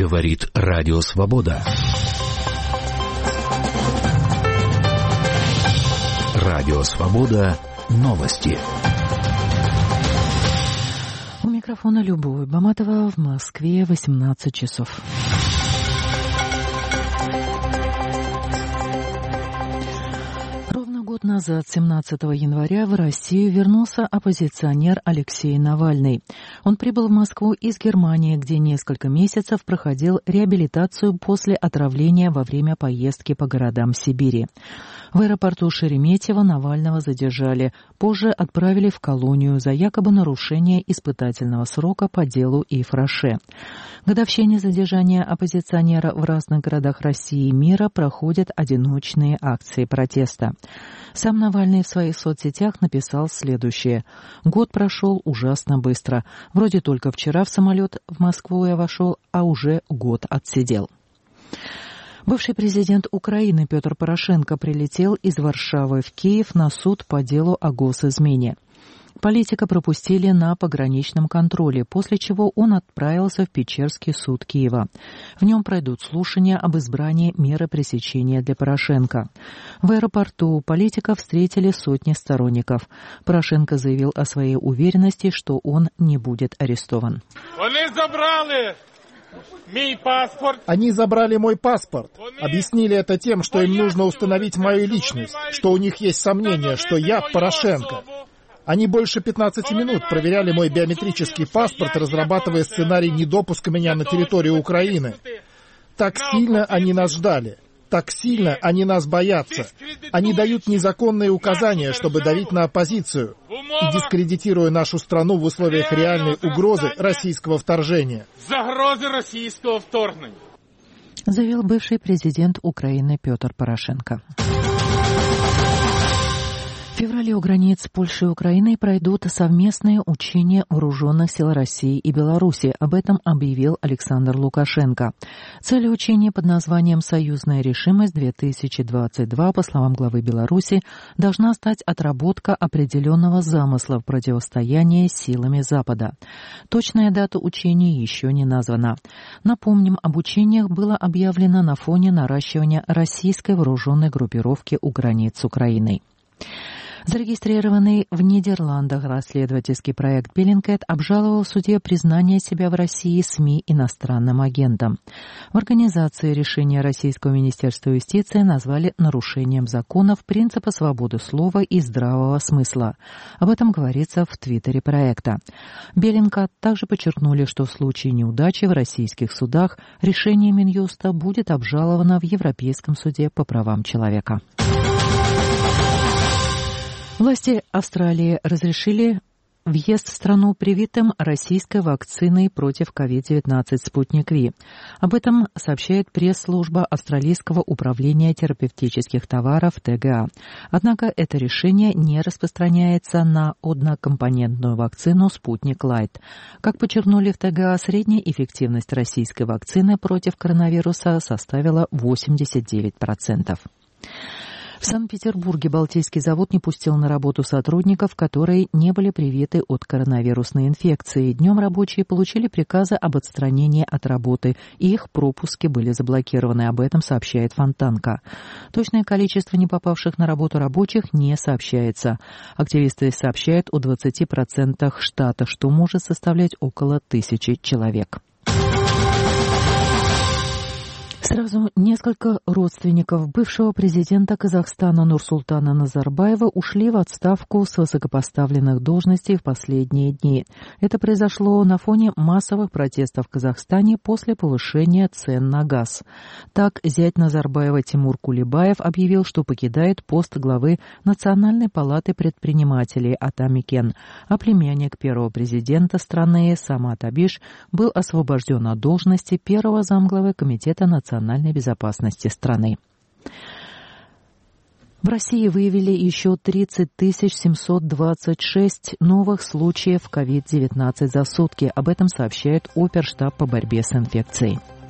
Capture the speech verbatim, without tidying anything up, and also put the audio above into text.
Говорит Радио Свобода. Радио Свобода. Новости. У микрофона Любовь Баматова. В Москве восемнадцать часов. Год назад, семнадцатого января, в Россию вернулся оппозиционер Алексей Навальный. Он прибыл в Москву из Германии, где несколько месяцев проходил реабилитацию после отравления во время поездки по городам Сибири. В аэропорту Шереметьево Навального задержали, позже отправили в колонию за якобы нарушение испытательного срока по делу Ифраше. Годовщине задержания оппозиционера в разных городах России и мира проходят одиночные акции протеста. Сам Навальный в своих соцсетях написал следующее. «Год прошел ужасно быстро. Вроде только вчера в самолет в Москву я вошел, а уже год отсидел». Бывший президент Украины Петр Порошенко прилетел из Варшавы в Киев на суд по делу о госизмене. Политика пропустили на пограничном контроле, после чего он отправился в Печерский суд Киева. В нем пройдут слушания об избрании меры пресечения для Порошенко. В аэропорту политика встретили сотни сторонников. Порошенко заявил о своей уверенности, что он не будет арестован. Они забрали мой паспорт. Они забрали мой паспорт. Объяснили это тем, что им нужно установить мою личность, что у них есть сомнения, что я Порошенко. Они больше пятнадцати минут проверяли мой биометрический паспорт, разрабатывая сценарий недопуска меня на территорию Украины. Так сильно они нас ждали. Так сильно они нас боятся. Они дают незаконные указания, чтобы давить на оппозицию и дискредитируя нашу страну в условиях реальной угрозы российского вторжения. Загрозы российского вторжения. Заявил бывший президент Украины Петр Порошенко. В феврале у границ Польши и Украины пройдут совместные учения вооруженных сил России и Беларуси. Об этом объявил Александр Лукашенко. Цель учения под названием «Союзная решимость-две тысячи двадцать два», по словам главы Беларуси, должна стать отработка определенного замысла в противостоянии с силами Запада. Точная дата учений еще не названа. Напомним, об учениях было объявлено на фоне наращивания российской вооруженной группировки у границ с Украиной. Зарегистрированный в Нидерландах расследовательский проект Bellingcat обжаловал в суде признание себя в России СМИ иностранным агентом. В организации решения Российского министерства юстиции назвали нарушением законов, принципа свободы слова и здравого смысла. Об этом говорится в твиттере проекта. Bellingcat также подчеркнули, что в случае неудачи в российских судах решение Минюста будет обжаловано в Европейском суде по правам человека. Власти Австралии разрешили въезд в страну привитым российской вакциной против ковид девятнадцать «Спутник Ви». Об этом сообщает пресс-служба Австралийского управления терапевтических товаров тэ гэ а. Однако это решение не распространяется на однокомпонентную вакцину «Спутник Лайт». Как подчеркнули в тэ гэ а, средняя эффективность российской вакцины против коронавируса составила восемьдесят девять процентов. В Санкт-Петербурге Балтийский завод не пустил на работу сотрудников, которые не были привиты от коронавирусной инфекции. Днем рабочие получили приказы об отстранении от работы, и их пропуски были заблокированы. Об этом сообщает Фонтанка. Точное количество не попавших на работу рабочих не сообщается. Активисты сообщают о двадцати процентах штата, что может составлять около тысячи человек. Сразу несколько родственников бывшего президента Казахстана Нурсултана Назарбаева ушли в отставку с высокопоставленных должностей в последние дни. Это произошло на фоне массовых протестов в Казахстане после повышения цен на газ. Так, зять Назарбаева Тимур Кулебаев объявил, что покидает пост главы Национальной палаты предпринимателей Атамикен, а племянник первого президента страны Самат Абиш был освобожден от должности первого замглавы Комитета национальной национальной безопасности страны. В России выявили еще тридцать тысяч семьсот двадцать шесть новых случаев ковид девятнадцать за сутки. Об этом сообщает Оперштаб по борьбе с инфекцией.